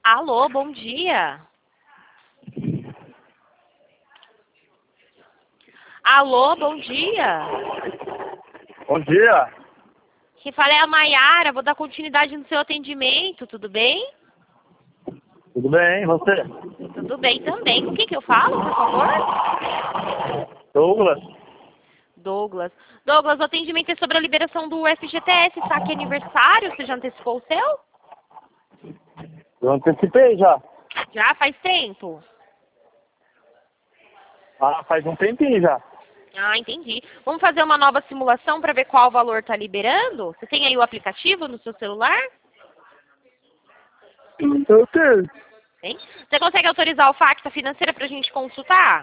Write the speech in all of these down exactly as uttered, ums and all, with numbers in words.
Alô, bom dia. Alô, bom dia. Bom dia. Quem fala é a Maiara, vou dar continuidade no seu atendimento, tudo bem? Tudo bem, e você? Tudo bem também. Com quem que eu falo, por favor? Douglas. Douglas. Douglas, o atendimento é sobre a liberação do F G T S, saque aniversário, você já antecipou o seu? Eu antecipei já. Já faz tempo? Ah, faz um tempinho já. Ah, entendi. Vamos fazer uma nova simulação para ver qual valor está liberando? Você tem aí o aplicativo no seu celular? Eu tenho. Tem? Você consegue autorizar o Facta Financeira para a gente consultar?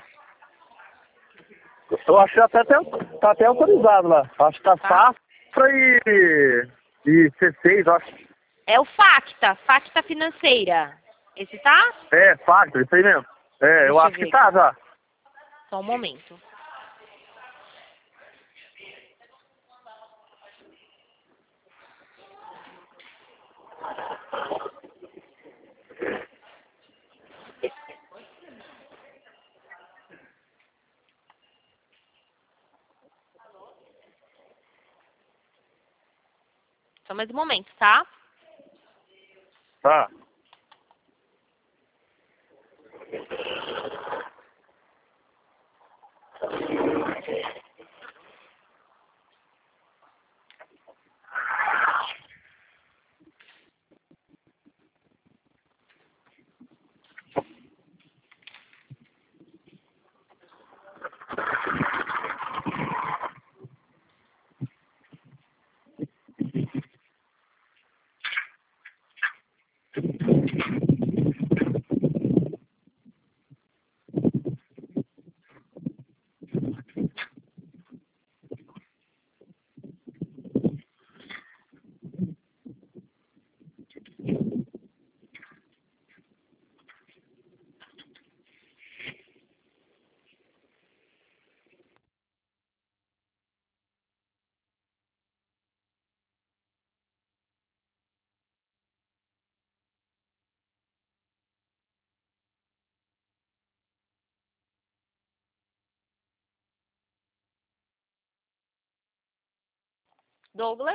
Eu acho que até tem, tá até autorizado lá. Acho que tá Tá. Safra e, e C seis, acho. É o Facta, Facta Financeira. Esse tá? É, Factor, isso aí mesmo. É, eu Deixa eu acho que ver tá aqui. já. Só um momento. Só mais um momento, tá? Tá. Douglas?